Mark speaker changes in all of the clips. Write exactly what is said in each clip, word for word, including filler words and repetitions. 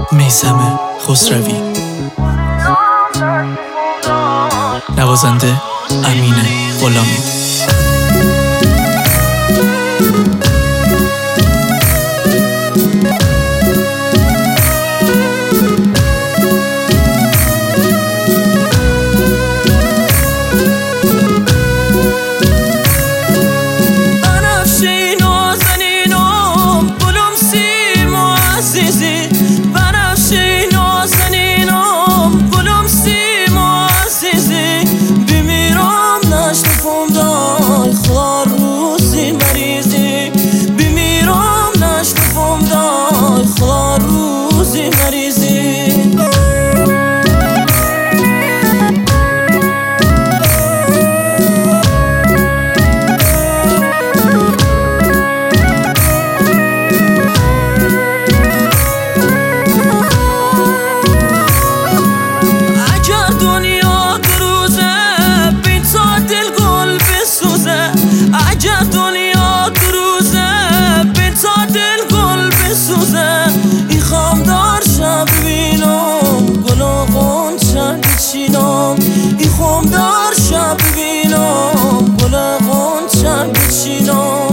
Speaker 1: میثم خسروی، نوازنده امین غلامی.
Speaker 2: ای خم دار شب ببینم گل غنچه بچینم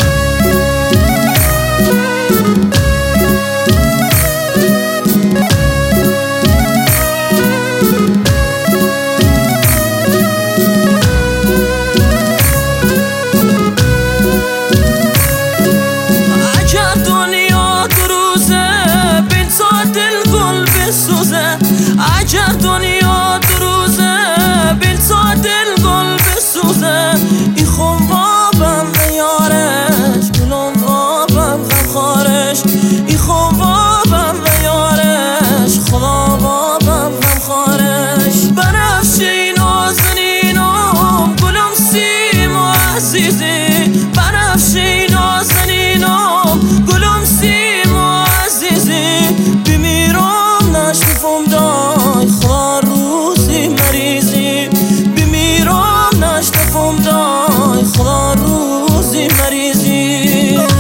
Speaker 2: اگر دنیا دو روزه بین تا دل گل بسوزه اگر دنیا دو روزه بین تا دل گل بسوزه ای خون وابم نیارش گلم وابم غم خارش ای خون وابم نیارش خدا وابم غم خارش بنفشه نازنینم گلم سیم و عزیزی بنفشه نازنینم گلم سیم و عزیزی بمیرم نشنفم دای خدا روزی مریضی بمیرم نشنفم دای خدا روزی مریضی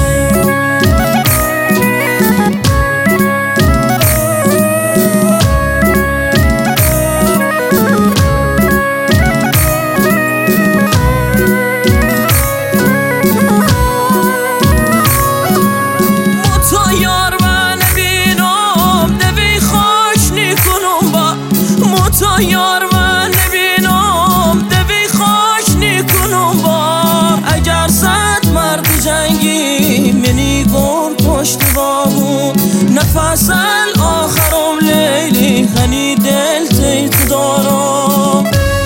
Speaker 2: یار من نبینم دوی خوش نیکنم با اگر صد مرد جنگی منی گم پشت بامون نفس آخرم لیلی غنی دل تیت دارم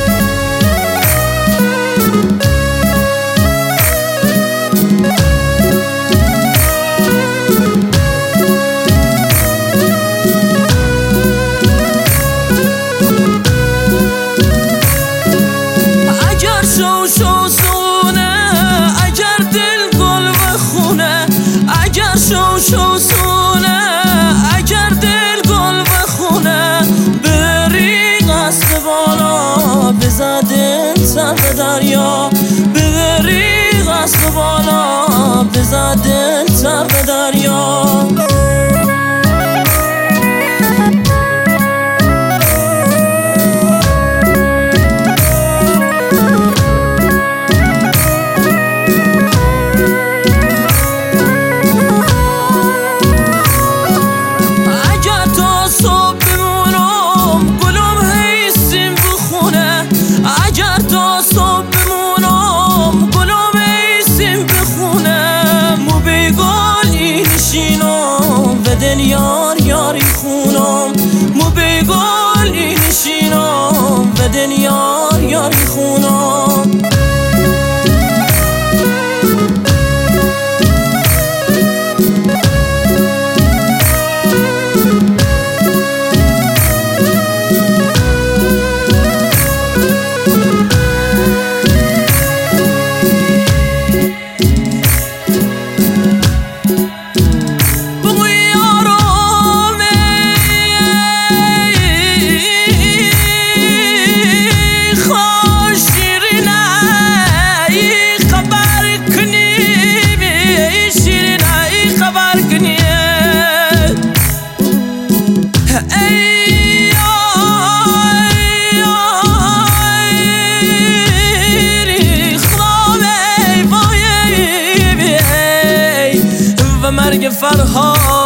Speaker 2: شو شو سونه اگر دل گل بخونه اگر شو شو سونه اگر دل گل بخونه بری قصد بالا بزدن سر دریا بری قصد بالا بزدن سر دریا یار یاری خونم مو بگل این نشینم بدن یار یاری خونم خوش برگ فرهاد